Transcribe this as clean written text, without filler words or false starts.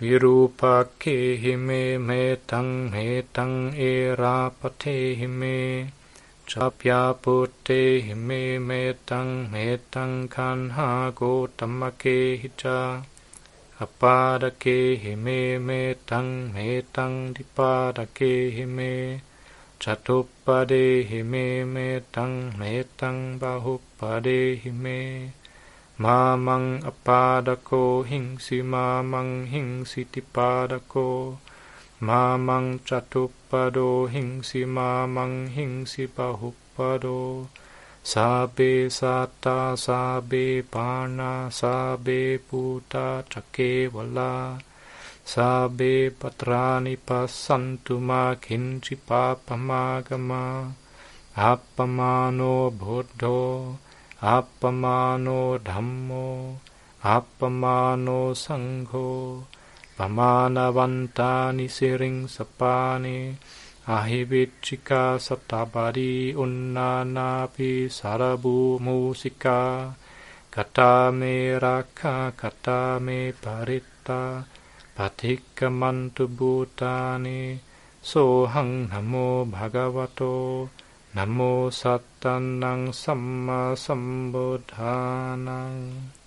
Virupakke hime metang metang erapate hime Chapya putte hime metang metang kanha gotamake hita Apadake hime metang metang dipadake hime Chatupade hime metang metang bahupade hime Mamang apadako hingsi mamang hingsi tipadako Mamang chatupado hingsi mamang hingsi bahupado Sabe sata sabe pana sabe puta cakevala Sabe patrani pasantuma kinci papamagama Appamano buddho Appamano dhammo Appamano sangho Pamanavantani siring sapani Ahivicika satabadi unnanapi sarabu musika Katame raka katame paritta Patikamantu bhutani Sohang namo bhagavato Namo sattanang samma sambuddhanang